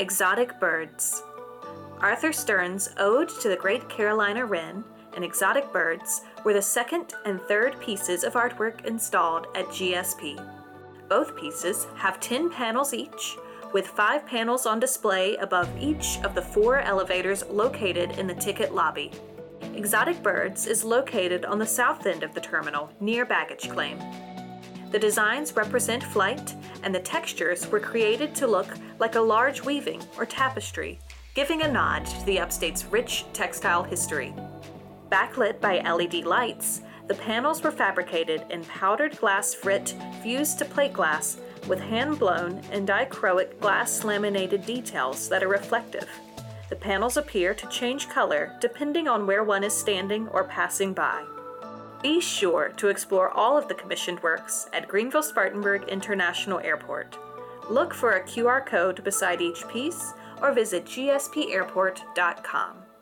Exotic Birds. Arthur Stern's Ode to the Great Carolina Wren and Exotic Birds were the second and third pieces of artwork installed at GSP. Both pieces have 10 panels each, with 5 panels on display above each of the 4 elevators located in the ticket lobby. Exotic Birds is located on the south end of the terminal, near baggage claim. The designs represent flight, and the textures were created to look like a large weaving or tapestry, giving a nod to the upstate's rich textile history. Backlit by LED lights, the panels were fabricated in powdered glass frit fused to plate glass with hand-blown and dichroic glass laminated details that are reflective. The panels appear to change color depending on where one is standing or passing by. Be sure to explore all of the commissioned works at Greenville-Spartanburg International Airport. Look for a QR code beside each piece or visit gspairport.com.